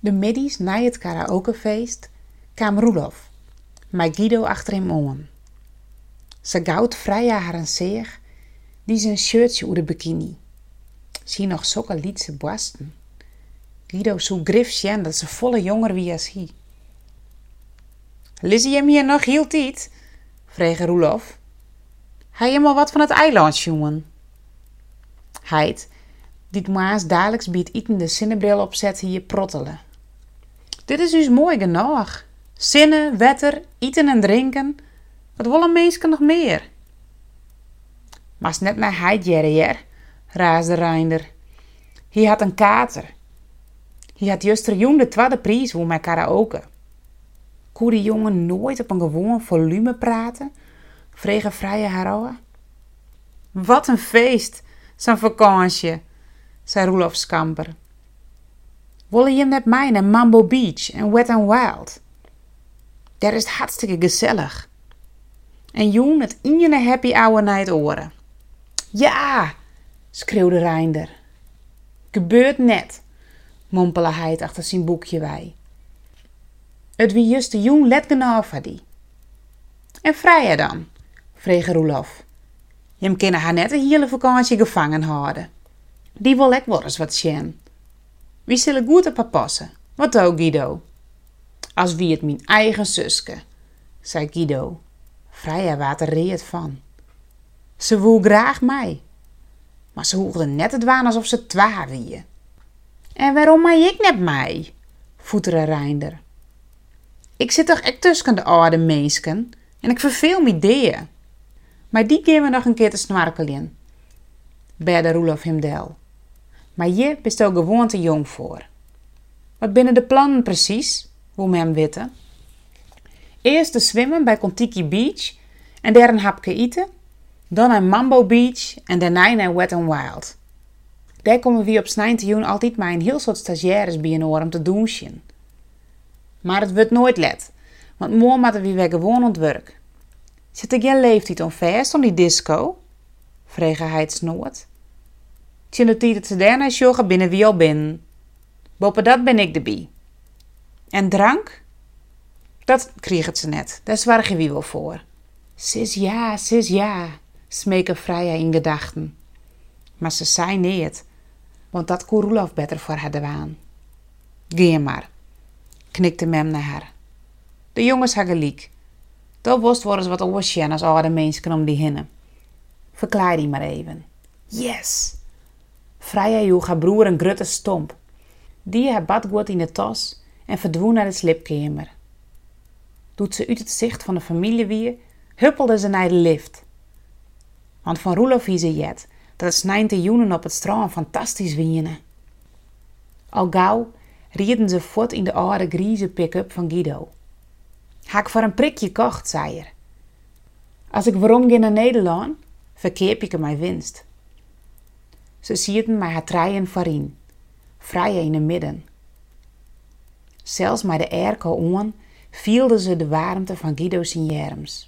De middags na het karaokefeest kwam Roelof, met Guido achter hem aan. Ze goud vrij haar en zeeg, die zijn shirtje uit de bikini. Zie nog zulke lietse borsten. Guido zo grif zien dat ze volle jonger wie als hij. Lizzie hem hier nog heel tijd? Vreeg Roelof. Hij hem al wat van het eiland, jongen? Heid, die maas dadelijks bij het eten de zinnebril opzet hier prottelen. Dit is dus mooi genoeg. Zinnen, wetter, eten en drinken. Wat willen mensen nog meer? Maar net naar Heid jer, raasde Reinder. Hij had een kater. Hij had juist er jong de tweede prijs voor mijn karaoke. Kon die jongen nooit op een gewoon volume praten? Vregen vrije haar. Wat een feest, zo'n vakantie, zei Roelof Skamper. Wil je met mij naar Mambo Beach en Wet n Wild? Daar is het hartstikke gezellig. En Joen het ene happy hour naar het oren. Ja, schreeuwde Reinder. Gebeurt net, mompelde hij achter zijn boekje bij. Het wie just de Joen let genoeg van die. En Freya dan? Vreeg Roelof. Je kunnen haar net een hele vakantie gevangen houden. Die wil ik wel eens wat zien. Wie zullen goed op haar passen? Wat ook Guido? Als wie het mijn eigen zuske, zei Guido. Freya waard er reed van. Ze woe graag mij. Maar ze hoefde net het waan alsof ze twaar wie. En waarom mij ik net mij? voeterde Reinder. Ik zit toch echt tussen de oude meesken en ik verveel me ideeën. Maar die gaan we nog een keer te snarkelen, berde Roelof hem del. Maar je bent er gewoon te jong voor. Wat binnen de plannen precies, wou me hem weten. Eerst te zwemmen bij Contiki Beach en daar een hapje eten. Dan naar Mambo Beach en daarna naar Wet n Wild. Daar komen we op 19 juni altijd maar een heel soort stagiaires bij een oor om te douchen. Maar het wordt nooit let, want morgen moeten we weer gewoon aan het werk. Zit er geen leeftijd om vast om die disco? Vreeg hij het snoort. Tjen de tijd dat ze daarna joggen binnen wie al binnen. Boven dat ben ik erbij. En drank? Dat kreeg het ze net, daar zwarg je wie wel voor. Sis ja, smeken Freya in gedachten. Maar ze zei niet, want dat kon Roelof beter voor haar waan. Ga maar, knikte mem naar haar. De jongens hadden gelijk. Dat was wel eens wat oversjen als oude mensen om die hinnen. Verklaar die maar even. Yes! Freya joeg haar broer een grutte stomp. Die haar badgoed in de tas en verdwoen naar de slipkamer. Doet ze uit het zicht van de familie weer, huppelde ze naar de lift. Want van Roelof wie ze jet dat het 19 juni op het strand fantastisch wienen. Al gauw rieden ze voort in de oude grieze pick-up van Guido. Ha ik voor een prikje kocht, zei er. Als ik waarom ga naar Nederland, verkeep ik mijn winst. Ze sierden mij haar treien voorin, vrij in de midden. Zelfs met de airco aan vielden ze de warmte van Guido's jerms.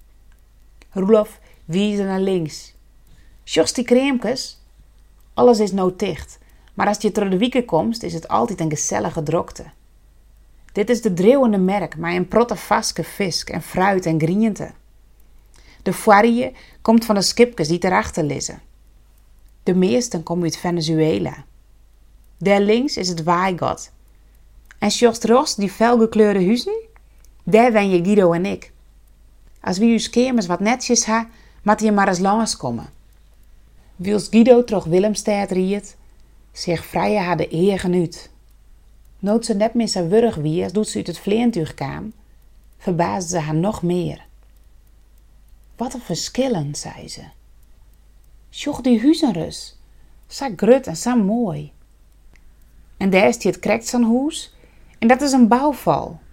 Roelof wiesde naar links. Sjost die kreemkes? Alles is nou dicht, maar als je door de wieken komt, is het altijd een gezellige drokte. Dit is de dreeuwende merk, met een protte vaske visk en fruit en griente. De foirie komt van de skipkes die erachter liggen. De meesten komen uit Venezuela. Daar links is het Waaigot. En sjost rost die felgekleurde huizen? Daar wen je Guido en ik. Als wie uw kermis wat netjes ha, moet je maar eens langskomen. Wils Guido troch Willemstad riet, zich vrije haar de eer genuut. Nood ze net meer zo wurg wie als doet ze uit het vleentuig kwam, verbaasde ze haar nog meer. Wat een verschillen, zei ze. Sjoch die huizenrus, zo grut en zo mooi. En daar is die het krekt zo'n huis, en dat is een bouwval,